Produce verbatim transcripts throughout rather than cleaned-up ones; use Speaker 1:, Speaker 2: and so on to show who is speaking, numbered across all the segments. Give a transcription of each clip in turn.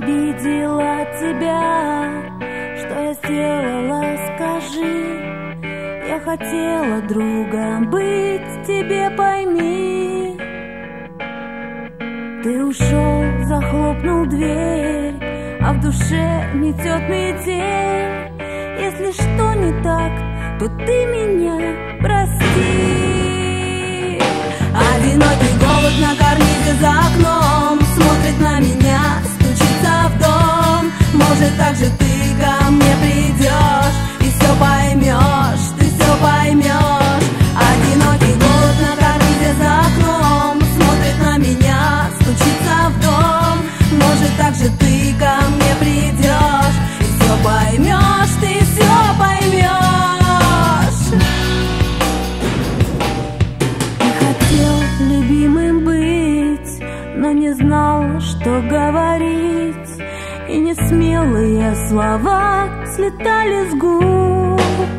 Speaker 1: обидела тебя? Что я сделала, скажи. Я хотела другом быть, тебе пойми. Ты ушел, захлопнул дверь, а в душе метет метель. Если что не так, то ты меня прости. Одинокий голубь на карнизе за окном смотрит на меня, стучится в дом. Может, так же ты ко мне придешь и все поймешь, ты все поймешь. Одинокий голубь на карнизе за окном смотрит на меня, стучится в дом. Может, так же ты ко мне придешь и все поймешь, ты все поймешь. Я хотел любимым быть, но не знал, что говорить, и несмелые слова слетали с губ.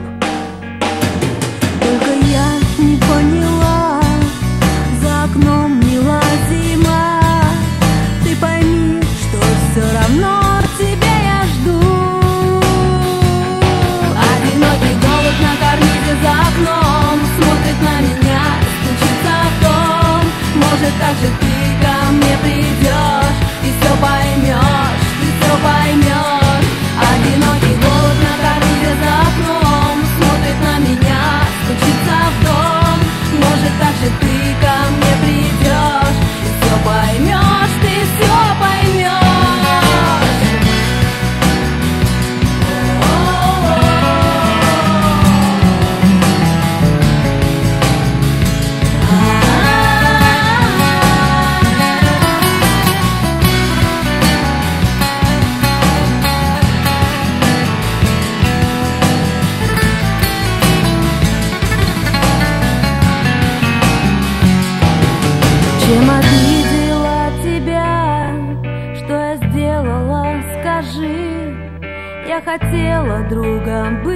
Speaker 1: Только я не поняла, за окном мила зима. Ты пойми, что все равно тебя я жду. Одинокий голубь на карнизе за окном смотрит на меня, стучится в дом. Может, так же ты ко мне придешь и все поймешь, ты все поймешь. Одинокий голубь на карнизе за окном смотрит на меня, стучится в дом. Может, так же ты ко мне придешь и все поймешь, ты все поймешь. Чем обидела тебя? Что я сделала, скажи. Я хотела другом быть.